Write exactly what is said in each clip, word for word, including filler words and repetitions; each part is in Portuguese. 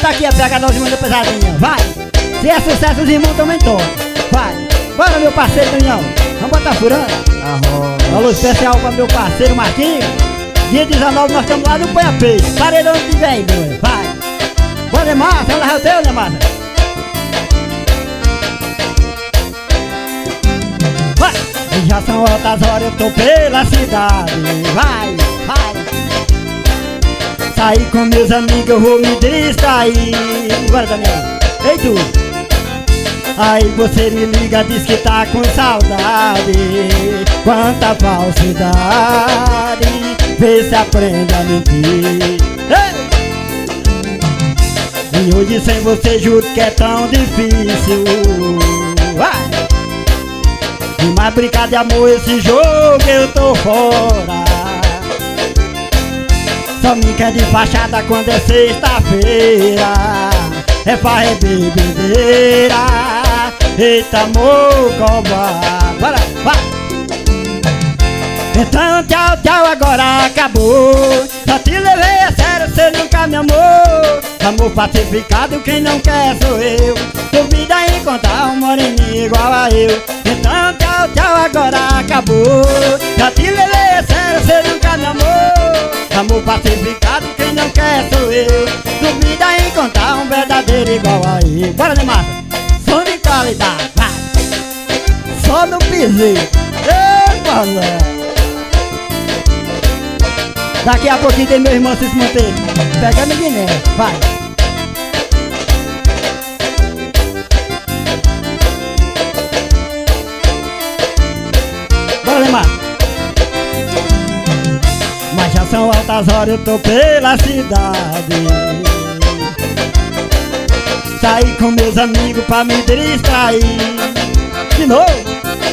Bota aqui a pegada de muita pesadinha, vai! Se é sucesso, os irmãos também tocam. Vai! Bora, meu parceiro Daniel, vamos botar furando. Alô especial pra meu parceiro Marquinhos. Dia dezenove nós estamos lá no Põe a Peito, paredão de velho, vai! Bora, Márcia, ela é o teu, né, Márcia? Vai! E já são altas horas, eu tô pela cidade. Vai, vai! Saí com meus amigos, eu vou me distrair. Bora, Daniel! Ei, tu! Aí você me liga, diz que tá com saudade. Quanta falsidade, vê se aprende a mentir. Ei! E hoje sem você juro que é tão difícil. Vai! E mais brincar de amor, esse jogo eu tô fora. Só me quer de fachada quando é sexta-feira. É farra, é bebedeira. Eita, amor, covarde. Bora, vai! Então tchau, tchau, agora acabou. Só te levei a sério, cê nunca me amou. Amor pacificado, quem não quer sou eu. Duvida em encontrar um moreninho igual a eu. Então tchau, tchau, agora acabou. Só te levei a sério, cê nunca me amou. Amor pacificado, quem não quer sou eu. Duvida em encontrar um verdadeiro igual a eu. Bora, Neymar! Som de qualidade, vai! Só no piseiro. Epa, Zé! Daqui a pouquinho tem meu irmão Cis Monteiro pegando Guiné, vai! Bora, Neymar! Mas já são altas horas, eu tô pela cidade. Saí com meus amigos pra me distrair. De novo!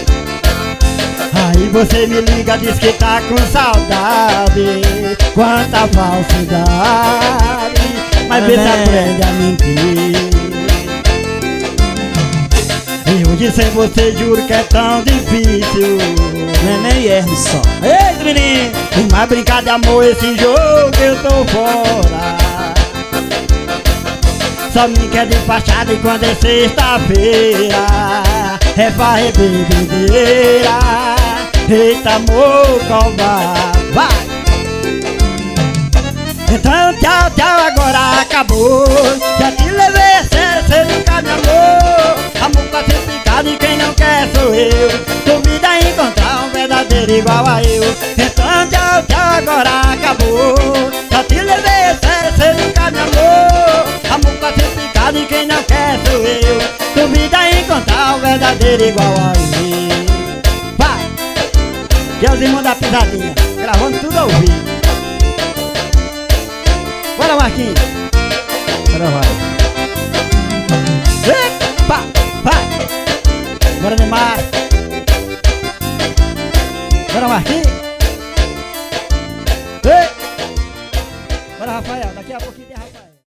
Aí você me liga, diz que tá com saudade. Quanta falsidade, mas vê se aprende a mentir. E hoje sem você juro que é tão difícil. Neném Emerson. Ei, menino! E mais brincar de amor, esse jogo eu tô fora. Só me quer de fachada e quando é sexta-feira é farra, é bebedeira. Eita, amor, covarde, vai! Então tchau, tchau, agora acabou. Já te levei a sério, cê nunca me amou. Amor pacificado e quem não quer sou eu. Duvida em encontrar um verdadeiro igual a eu. Então tchau, tchau, agora acabou. Já te levei a sério, cê nunca me amou. Amor pacificado e quem não quer sou eu. Duvida em encontrar um verdadeiro igual a eu. Vai! Que é os irmãos da pisadinha, gravando tudo ao vivo. Bora, Marquinhos! Bora, vai! Epa! Vai! Bora, Neymar! Bora, Marquinhos! Ei! Bora, Rafael! Daqui a pouquinho tem